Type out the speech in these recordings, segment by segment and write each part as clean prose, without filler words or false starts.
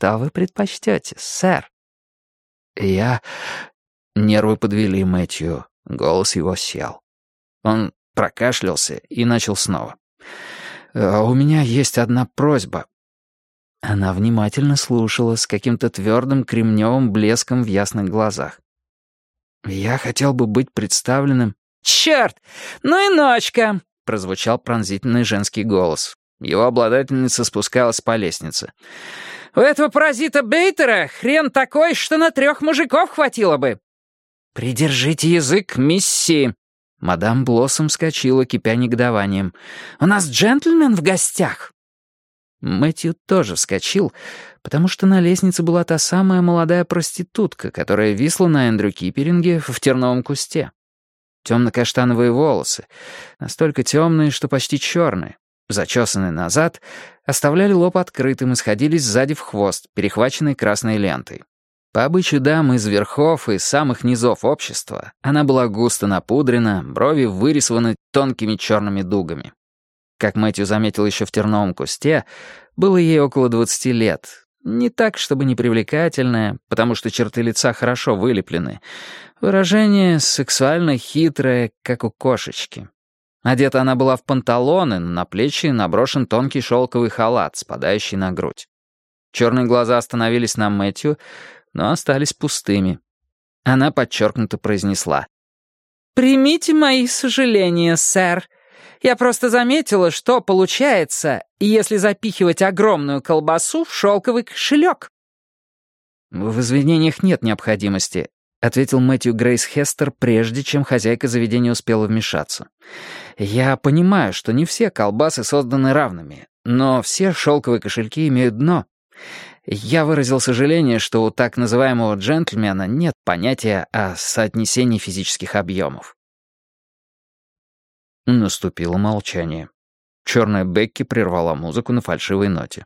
Что вы предпочтете, сэр?» «Я...» Нервы подвели Мэтью. Голос его сел. Он прокашлялся и начал снова. «У меня есть одна просьба». Она внимательно слушала с каким-то твердым кремневым блеском в ясных глазах. «Я хотел бы быть представленным...» «Черт! Ну и ночка!» — прозвучал пронзительный женский голос. Его обладательница спускалась по лестнице. «У этого паразита Бейтера хрен такой, что на 3 мужиков хватило бы!» «Придержите язык, мисси!» Мадам Блоссом вскочила, кипя негодованием. «У нас джентльмен в гостях!» Мэтью тоже вскочил, потому что на лестнице была та самая молодая проститутка, которая висла на Эндрю Киперинге в терновом кусте. Темно-каштановые волосы, настолько темные, что почти черные, зачесанные назад, оставляли лоб открытым и сходились сзади в хвост, перехваченный красной лентой. По обычаю дам из верхов и самых низов общества она была густо напудрена, брови вырисованы тонкими черными дугами. Как Мэтью заметил еще в терновом кусте, было ей около 20 лет. Не так, чтобы непривлекательная, потому что черты лица хорошо вылеплены. Выражение сексуально хитрое, как у кошечки. Одета она была в панталоны, но на плечи наброшен тонкий шелковый халат, спадающий на грудь. Черные глаза остановились на Мэтью, но остались пустыми. Она подчеркнуто произнесла: «Примите мои сожаления, сэр. Я просто заметила, что получается, если запихивать огромную колбасу в шелковый кошелек». «В извинениях нет необходимости», — ответил Мэтью Грейс Хестер, прежде чем хозяйка заведения успела вмешаться. «Я понимаю, что не все колбасы созданы равными, но все шелковые кошельки имеют дно. Я выразил сожаление, что у так называемого джентльмена нет понятия о соотнесении физических объемов». Наступило молчание. Черная Бекки прервала музыку на фальшивой ноте.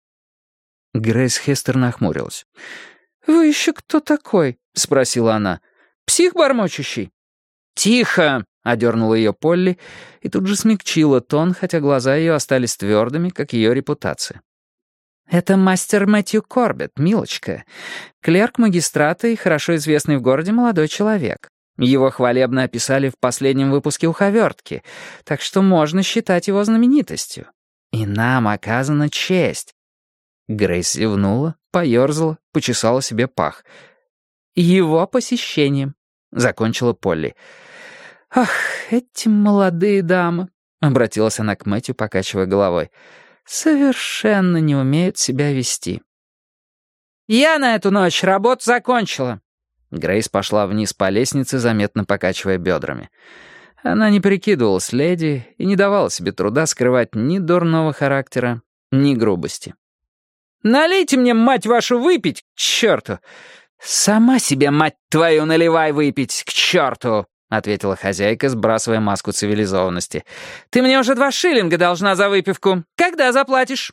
Грейс Хестер нахмурилась. «Вы еще кто такой?» — спросила она. «Псих бормочущий?» «Тихо!» — одернула ее Полли и тут же смягчила тон, хотя глаза ее остались твердыми, как ее репутация. «Это мастер Мэтью Корбетт, милочка. Клерк магистрата и хорошо известный в городе молодой человек. Его хвалебно описали в последнем выпуске «Уховертки», так что можно считать его знаменитостью. И нам оказана честь». Грейс зевнула, поерзала, почесала себе пах. «Его посещением», — закончила Полли. «Ах, эти молодые дамы», — обратилась она к Мэтью, покачивая головой, «совершенно не умеют себя вести». «Я на эту ночь работу закончила». Грейс пошла вниз по лестнице, заметно покачивая бедрами. Она не прикидывалась леди и не давала себе труда скрывать ни дурного характера, ни грубости. «Налейте мне, мать вашу, выпить, к черту!» «Сама себе, мать твою, наливай выпить, к черту!» — ответила хозяйка, сбрасывая маску цивилизованности. «Ты мне уже 2 шиллинга должна за выпивку. Когда заплатишь?»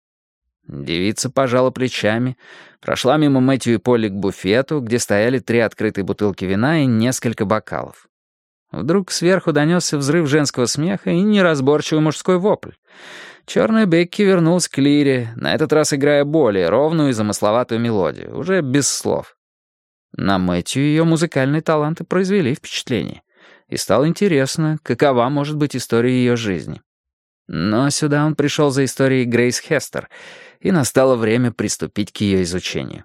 Девица пожала плечами, прошла мимо Мэтью и Полли к буфету, где стояли 3 открытые бутылки вина и несколько бокалов. Вдруг сверху донесся взрыв женского смеха и неразборчивый мужской вопль. Черная Бекки вернулась к лире, на этот раз играя более ровную и замысловатую мелодию, уже без слов. На Мэтью ее музыкальные таланты произвели впечатление, и стало интересно, какова может быть история ее жизни. Но сюда он пришел за историей Грейс Хестер, и настало время приступить к ее изучению.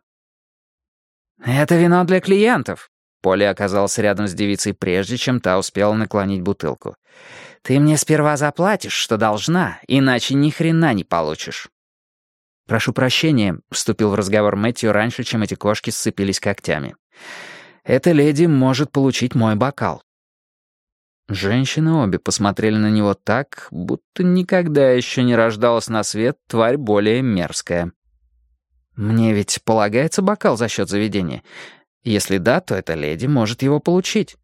«Это вино для клиентов», — Полли оказался рядом с девицей, прежде чем та успела наклонить бутылку. «Ты мне сперва заплатишь, что должна, иначе ни хрена не получишь». «Прошу прощения», — вступил в разговор Мэтью раньше, чем эти кошки сцепились когтями. «Эта леди может получить мой бокал». Женщины обе посмотрели на него так, будто никогда еще не рождалась на свет тварь более мерзкая. «Мне ведь полагается бокал за счет заведения. Если да, то эта леди может его получить».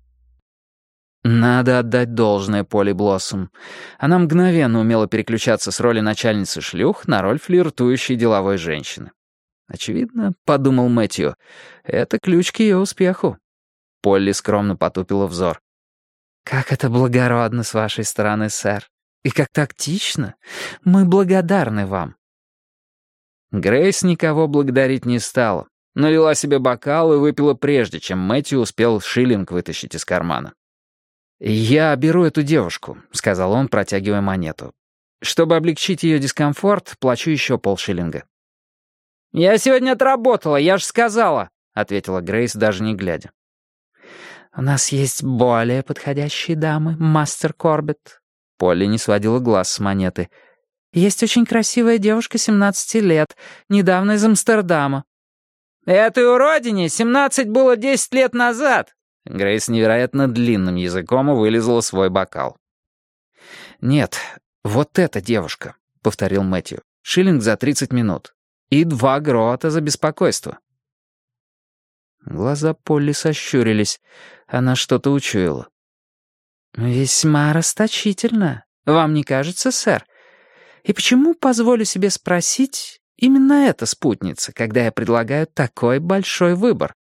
Надо отдать должное Полли Блоссом. Она мгновенно умела переключаться с роли начальницы шлюх на роль флиртующей деловой женщины. Очевидно, подумал Мэтью, это ключ к ее успеху. Полли скромно потупила взор. «Как это благородно с вашей стороны, сэр. И как тактично. Мы благодарны вам». Грейс никого благодарить не стала. Налила себе бокал и выпила прежде, чем Мэтью успел шиллинг вытащить из кармана. «Я беру эту девушку», — сказал он, протягивая монету. «Чтобы облегчить ее дискомфорт, плачу еще полшиллинга». «Я сегодня отработала, я же сказала», — ответила Грейс, даже не глядя. «У нас есть более подходящие дамы, мастер Корбетт». Полли не сводила глаз с монеты. «Есть очень красивая девушка 17 лет, недавно из Амстердама». «Этой уродине 17 было 10 лет назад!» Грейс невероятно длинным языком вылизала свой бокал. «Нет, вот эта девушка», — повторил Мэтью. «Шиллинг за 30 минут. И 2 гроата за беспокойство». Глаза Полли сощурились. Она что-то учуяла. «Весьма расточительно. Вам не кажется, сэр? И почему, позволю себе спросить, именно эта спутница, когда я предлагаю такой большой выбор?»